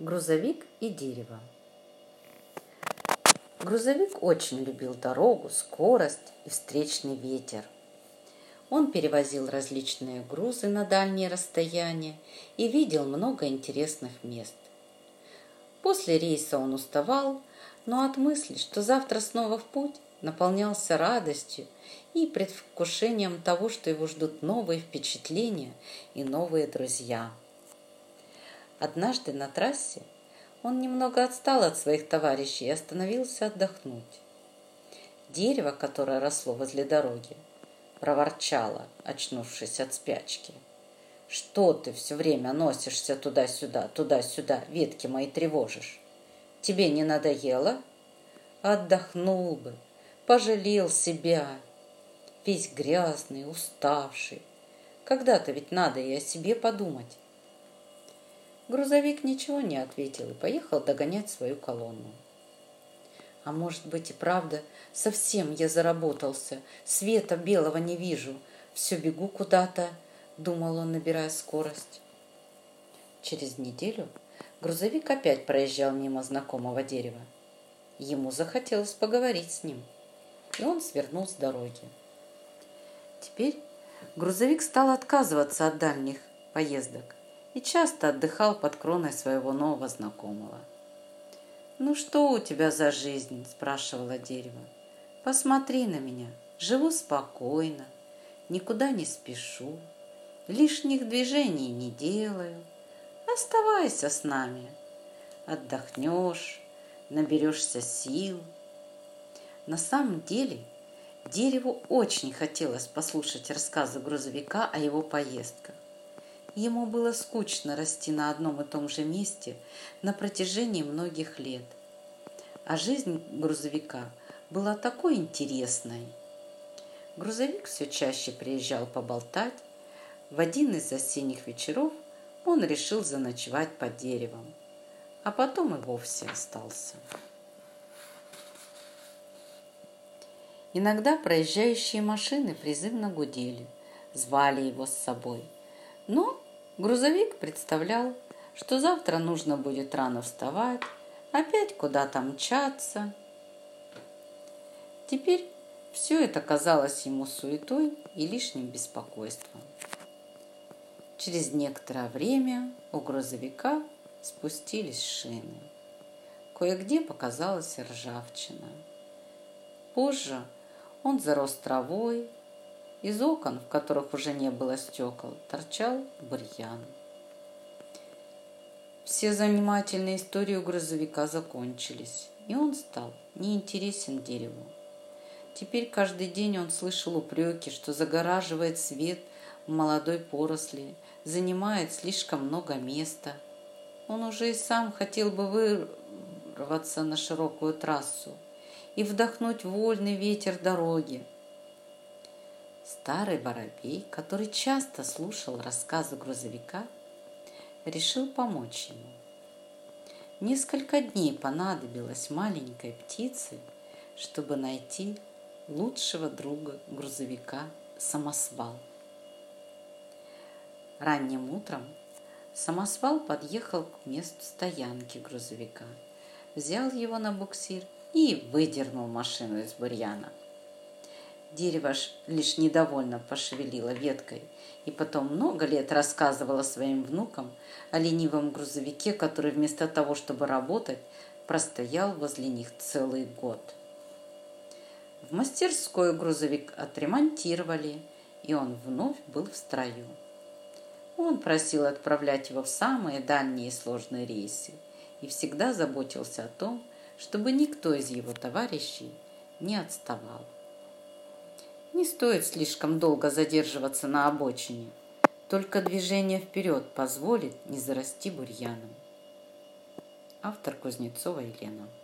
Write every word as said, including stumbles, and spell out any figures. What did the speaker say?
Грузовик и дерево. Грузовик очень любил дорогу, скорость и встречный ветер. Он перевозил различные грузы на дальние расстояния и видел много интересных мест. После рейса он уставал, но от мысли, что завтра снова в путь, наполнялся радостью и предвкушением того, что его ждут новые впечатления и новые друзья. Однажды на трассе он немного отстал от своих товарищей и остановился отдохнуть. Дерево, которое росло возле дороги, проворчало, очнувшись от спячки. «Что ты все время носишься туда-сюда, туда-сюда, ветки мои тревожишь? Тебе не надоело? Отдохнул бы, пожалел себя, весь грязный, уставший. Когда-то ведь надо и о себе подумать». Грузовик ничего не ответил и поехал догонять свою колонну. «А может быть и правда, совсем я заработался, света белого не вижу, все бегу куда-то», — думал он, набирая скорость. Через неделю грузовик опять проезжал мимо знакомого дерева. Ему захотелось поговорить с ним, и он свернул с дороги. Теперь грузовик стал отказываться от дальних поездок и часто отдыхал под кроной своего нового знакомого. «Ну что у тебя за жизнь?» – спрашивало дерево. «Посмотри на меня, живу спокойно, никуда не спешу, лишних движений не делаю. Оставайся с нами, отдохнешь, наберешься сил». На самом деле дереву очень хотелось послушать рассказы грузовика о его поездках. Ему было скучно расти на одном и том же месте на протяжении многих лет. А жизнь грузовика была такой интересной. Грузовик все чаще приезжал поболтать. В один из осенних вечеров он решил заночевать под деревом, а потом и вовсе остался. Иногда проезжающие машины призывно гудели, звали его с собой. Но грузовик представлял, что завтра нужно будет рано вставать, опять куда-то мчаться. Теперь все это казалось ему суетой и лишним беспокойством. Через некоторое время у грузовика спустились шины. Кое-где показалась ржавчина. Позже он зарос травой. Из окон, в которых уже не было стекол, торчал бурьян. Все занимательные истории у грузовика закончились, и он стал неинтересен дереву. Теперь каждый день он слышал упреки, что загораживает свет в молодой поросли, занимает слишком много места. Он уже и сам хотел бы вырваться на широкую трассу и вдохнуть вольный ветер дороги. Старый воробей, который часто слушал рассказы грузовика, решил помочь ему. Несколько дней понадобилось маленькой птице, чтобы найти лучшего друга грузовика Самосвал. Ранним утром Самосвал подъехал к месту стоянки грузовика, взял его на буксир и выдернул машину из бурьяна. Дерево лишь недовольно пошевелило веткой и потом много лет рассказывало своим внукам о ленивом грузовике, который вместо того, чтобы работать, простоял возле них целый год. В мастерской грузовик отремонтировали, и он вновь был в строю. Он просил отправлять его в самые дальние и сложные рейсы и всегда заботился о том, чтобы никто из его товарищей не отставал. Не стоит слишком долго задерживаться на обочине. Только движение вперед позволит не зарасти бурьяном. Автор Кузнецова Елена.